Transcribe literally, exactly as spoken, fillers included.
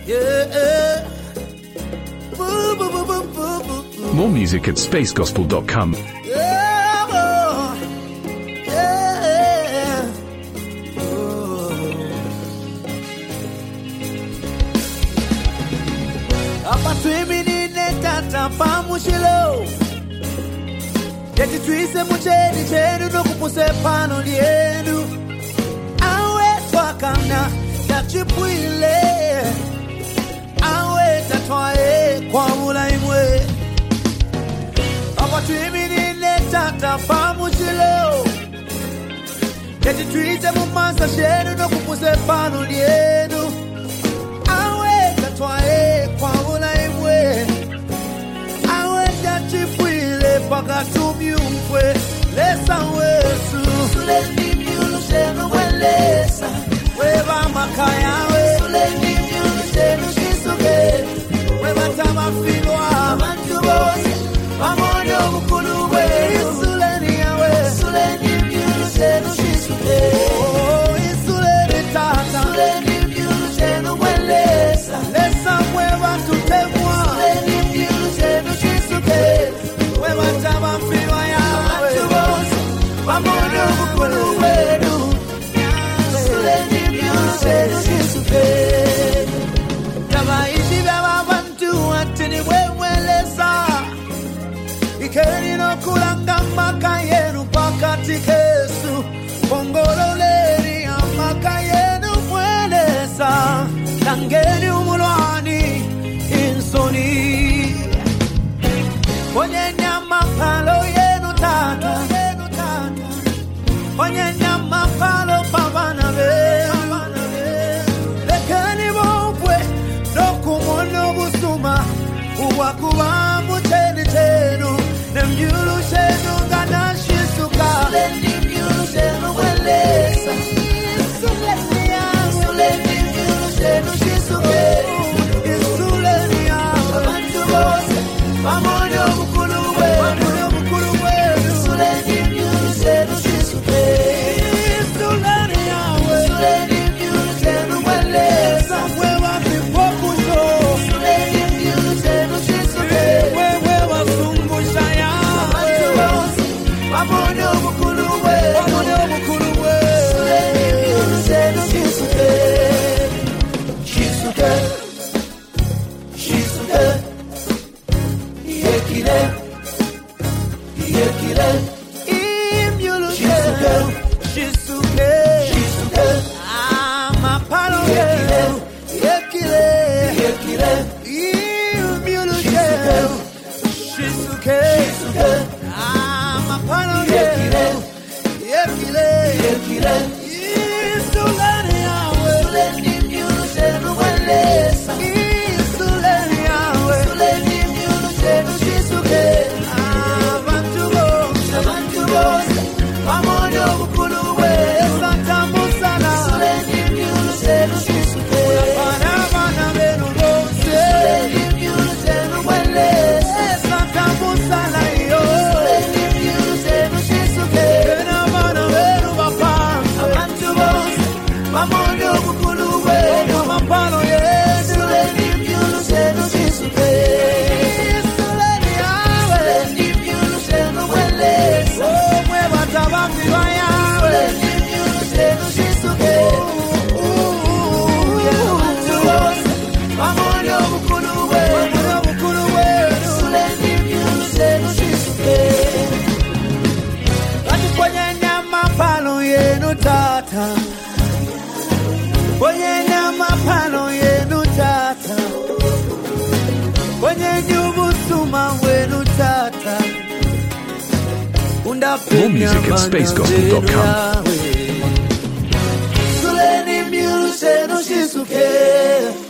Yeah. Boo, boo, boo, boo, boo, boo, boo. More music at space gospel dot com. Yeah, oh, yeah. Oh. Apa twimi ni netata pamushilo. Yeti twise muchedi chedu no kupuse pano lienu. Awe twakana yachipwile. Awe tatwae kwa mula imwe. Apa twimi ni netata pamushilo. Yeti twise mumasa chedu no kupuse pano lienu. Awe tatwae kwa mula imwe. Awe yachipwile paka tumyumwe. Lesa wesu Suleni miulu shenu welesa Weba makaya we Suleni miulu shenu shisuke Weba tamafilwa Abantu bose Wamonyo mukulu we Suleni yawe Suleni miulu shenu shisuke Oh, isuleni tata Suleni miulu shenu welesa Lesa weba tutemwa Suleni miulu shenu shisuke Weba tamafilwa yawe Wamono mukulu wedu Suleni miulu shenu shisuke Taba isi baba bantu atini wewelesa Ikeni no kulanga maka yenu pakati kesu Pongolo leri amaka yenu mwelesa Langeni umulwani insoni Kwenye nyama palo yenu tata Onye nyama palo pavana ve Lekani wopwe Dokumono busuma Uwakuwa muteni tenu Nemyulu shenu gana shisuka Suleni myulu shenu welesa Suleni yangu Suleni myulu shenu shisuke Suleni yangu Abantu bose Wamono mukulu we Wamono mukulu we Suleni myulu shenu shisuke More music at space gospel dot com. Suleni myulu shenu shisuke